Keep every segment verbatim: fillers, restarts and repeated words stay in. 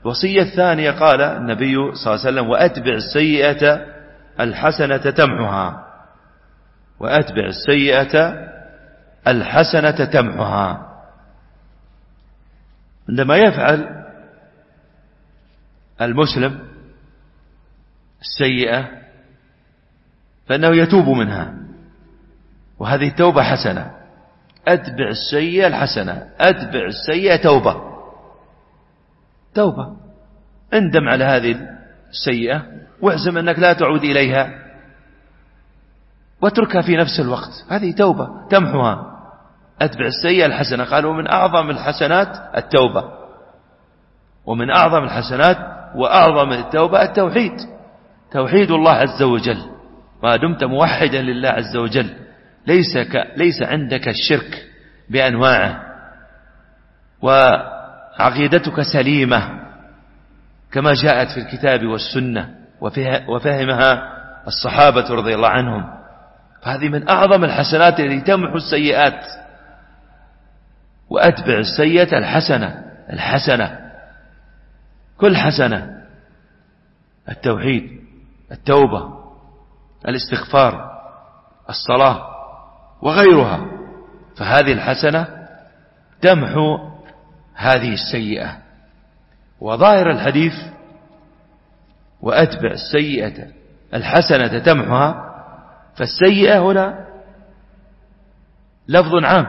الوصية الثانية قال النبي صلى الله عليه وسلم: وأتبع السيئة الحسنة تمحها. وأتبع السيئة الحسنة تمحها. عندما يفعل المسلم السيئة فإنه يتوب منها، وهذه التوبة حسنة. أتبع السيئة الحسنة، أتبع السيئة توبة، توبة. اندم على هذه السيئة واعزم أنك لا تعود إليها واتركها في نفس الوقت، هذه توبة تمحها. أتبع السيئة الحسنة، قالوا من أعظم الحسنات التوبة، ومن أعظم الحسنات وأعظم التوبة التوحيد، توحيد الله عز وجل. ما دمت موحدا لله عز وجل ليس, ك... ليس عندك الشرك بأنواعه، وعقيدتك سليمة كما جاءت في الكتاب والسنة وفهمها الصحابة رضي الله عنهم، فهذه من أعظم الحسنات التي تمحو السيئات. وأتبع السيئة الحسنة، الحسنة كل حسنة، التوحيد، التوبة، الاستغفار، الصلاة وغيرها، فهذه الحسنة تمحو هذه السيئة. وظاهر الحديث وأتبع السيئة الحسنة تمحها، فالسيئة هنا لفظ عام،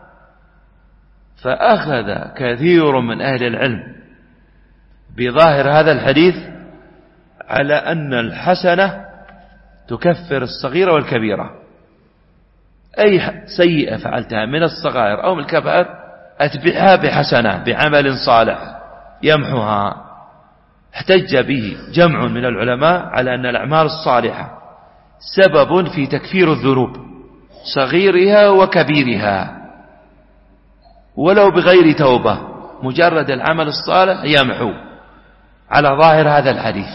فأخذ كثير من أهل العلم بظاهر هذا الحديث على أن الحسنة تكفر الصغيرة والكبيرة. أي سيئة فعلتها من الصغائر أو من الكبائر أتبعها بحسنة، بعمل صالح يمحوها. احتج به جمع من العلماء على أن الأعمال الصالحة سبب في تكفير الذنوب صغيرها وكبيرها، ولو بغير توبة، مجرد العمل الصالح يمحو على ظاهر هذا الحديث.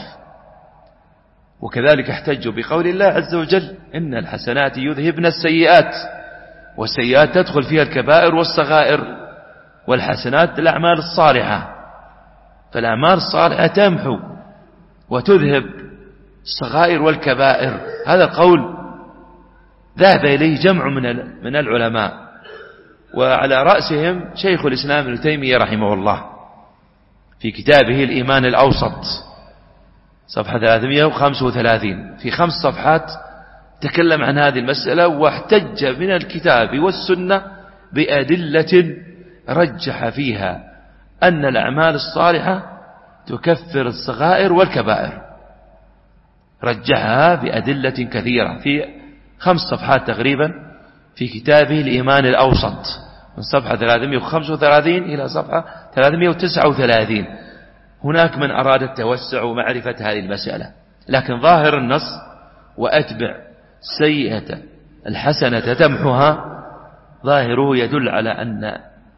وكذلك احتجوا بقول الله عز وجل: إن الحسنات يذهبن السيئات، والسيئات تدخل فيها الكبائر والصغائر، والحسنات الأعمال الصالحة، فالأعمال الصالحة تمحو وتذهب الصغائر والكبائر. هذا القول ذهب إليه جمع من من العلماء، وعلى رأسهم شيخ الإسلام ابن تيمية رحمه الله في كتابه الإيمان الأوسط صفحة ثلاثمائة وخمسة وثلاثين، في خمس صفحات تكلم عن هذه المسألة، واحتج من الكتاب والسنة بأدلة رجح فيها أن الأعمال الصالحة تكفر الصغائر والكبائر، رجحها بأدلة كثيرة في خمس صفحات تقريبا في كتابه الإيمان الأوسط، من صفحة ثلاثمائة وخمسة وثلاثين إلى صفحة ثلاثمائة وتسعة وثلاثين. هناك من أراد التوسع ومعرفة هذه المسألة، لكن ظاهر النص وأتبع السيئة الحسنة تمحها ظاهره يدل على أن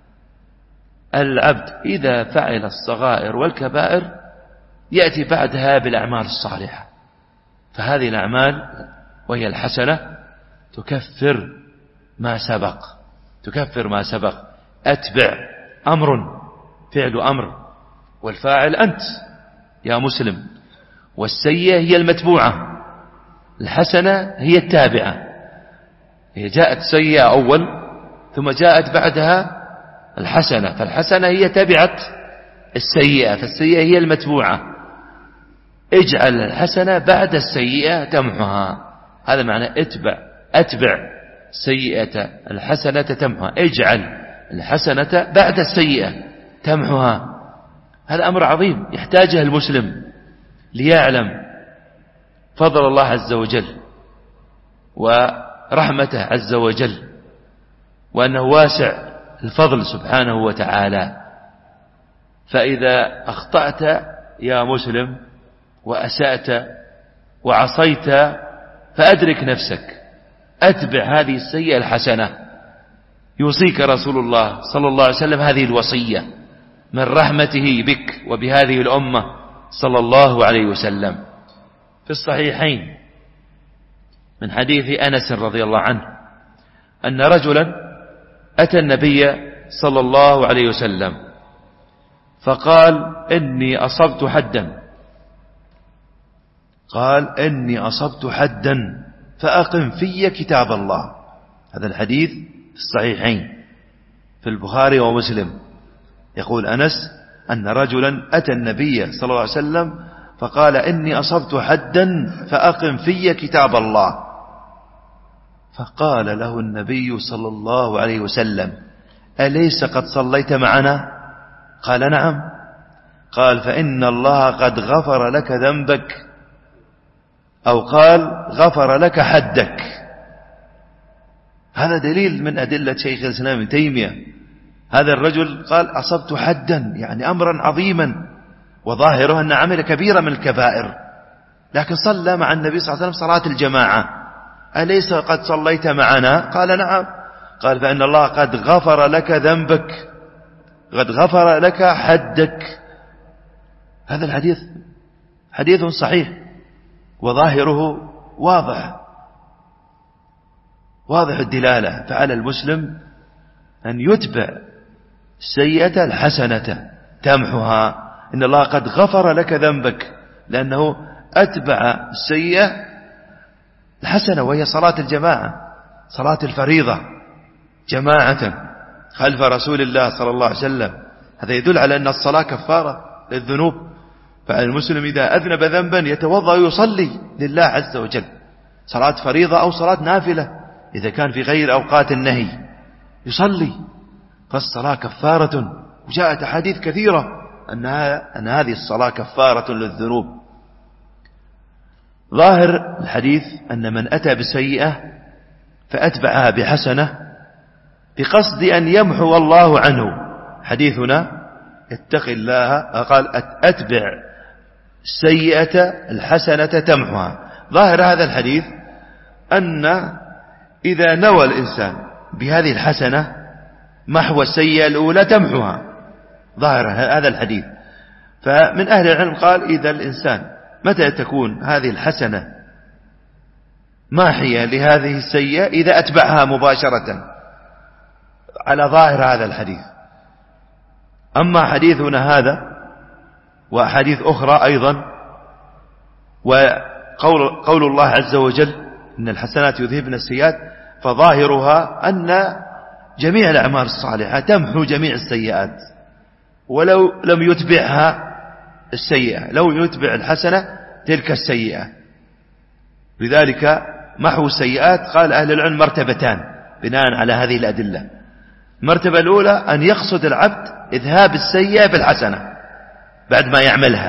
العبد إذا فعل الصغائر والكبائر يأتي بعدها بالأعمال الصالحة، فهذه الأعمال وهي الحسنة تكفر ما سبق، تكفر ما سبق. أتبع أمر، فعل أمر، والفاعل أنت يا مسلم، والسيئة هي المتبوعة، الحسنة هي التابعة. هي جاءت سيئة أول ثم جاءت بعدها الحسنة، فالحسنة هي تبعت السيئة، فالسيئة هي المتبوعة. اجعل الحسنة بعد السيئة تمحها، هذا معنى اتبع، أتبع سيئة الحسنة تمحها، اجعل الحسنة بعد السيئة تمحها. هذا أمر عظيم يحتاجه المسلم ليعلم فضل الله عز وجل ورحمته عز وجل، وأنه واسع الفضل سبحانه وتعالى. فإذا أخطأت يا مسلم وأسأت وعصيت فأدرك نفسك، أتبع هذه السيئة الحسنة. يوصيك رسول الله صلى الله عليه وسلم هذه الوصية من رحمته بك وبهذه الأمة صلى الله عليه وسلم. في الصحيحين من حديث أنس رضي الله عنه أن رجلا أتى النبي صلى الله عليه وسلم فقال إني أصبت حدا قال إني أصبت حدا فأقم في كتاب الله. هذا الحديث في الصحيحين في البخاري ومسلم. يقول أنس أن رجلا أتى النبي صلى الله عليه وسلم فقال إني أصبت حدا فأقم في كتاب الله. فقال له النبي صلى الله عليه وسلم أليس قد صليت معنا؟ قال نعم. قال فإن الله قد غفر لك ذنبك، أو قال غفر لك حدك. هذا دليل من أدلة شيخ الإسلام ابن تيمية. هذا الرجل قال أصبت حدا، يعني أمرا عظيما، وظاهره أن عمل كبيرة من الكبائر، لكن صلى مع النبي صلى الله عليه وسلم صلاة الجماعة. أليس قد صليت معنا؟ قال نعم. قال فإن الله قد غفر لك ذنبك، قد غفر لك حدك. هذا الحديث حديث صحيح، وظاهره واضح واضح الدلالة. فعلى المسلم أن يتبع السيئة الحسنة تمحها. إن الله قد غفر لك ذنبك، لأنه أتبع السيئة الحسنة، وهي صلاة الجماعة، صلاة الفريضة جماعة خلف رسول الله صلى الله عليه وسلم. هذا يدل على أن الصلاة كفارة للذنوب. فعلى المسلم إذا أذنب ذنبا يتوضأ ويصلي لله عز وجل، صلاة فريضة أو صلاة نافلة إذا كان في غير أوقات النهي يصلي، فالصلاة كفارة. وجاءت أحاديث كثيرة أنها أن هذه الصلاة كفارة للذنوب. ظاهر الحديث أن من أتى بسيئة فأتبعها بحسنة بقصد أن يمحو الله عنه. حديثنا اتق الله، قال أتبع السيئة الحسنة تمحوها. ظاهر هذا الحديث أن إذا نوى الإنسان بهذه الحسنة محو السيئة الأولى تمحوها. ظاهر هذا الحديث. فمن أهل العلم قال إذا الإنسان متى تكون هذه الحسنة ماحية لهذه السيئة؟ إذا أتبعها مباشرة على ظاهر هذا الحديث. أما حديثنا هذا وأحاديث أخرى أيضا، وقول قول الله عز وجل إن الحسنات يذهبن السيئات، فظاهرها أن جميع الأعمال الصالحة تمحو جميع السيئات، ولو لم يتبعها السيئة، لو يتبع الحسنة تلك السيئة. لذلك محو السيئات قال أهل العلم مرتبتان بناء على هذه الأدلة. المرتبة الأولى أن يقصد العبد إذهاب السيئة بالحسنة بعد ما يعملها.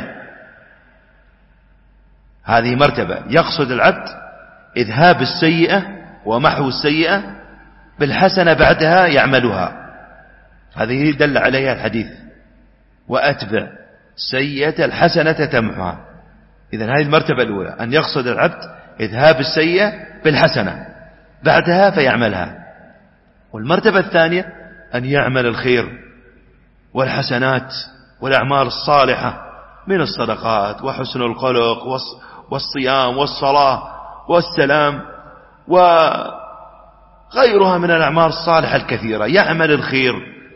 هذه مرتبة، يقصد العبد إذهاب السيئة ومحو السيئة بالحسنة بعدها يعملها. هذه دل عليها الحديث وأتبع السيئة الحسنة تمحوها. إذن هذه المرتبة الأولى، أن يقصد العبد إذهاب السيئة بالحسنة بعدها فيعملها. والمرتبة الثانية أن يعمل الخير والحسنات والأعمال الصالحة من الصدقات وحسن الخلق والصيام والصلاة والسلام وغيرها من الأعمال الصالحة الكثيرة، يعمل الخير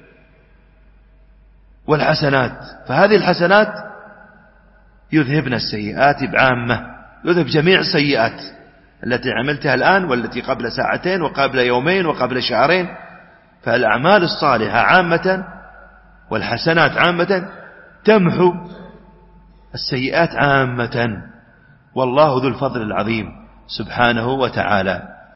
والحسنات. فهذه الحسنات يذهبن السيئات بعامة، يذهب جميع السيئات التي عملتها الآن والتي قبل ساعتين وقبل يومين وقبل شهرين. فالأعمال الصالحة عامة والحسنات عامة تمحو السيئات عامة. والله ذو الفضل العظيم سبحانه وتعالى.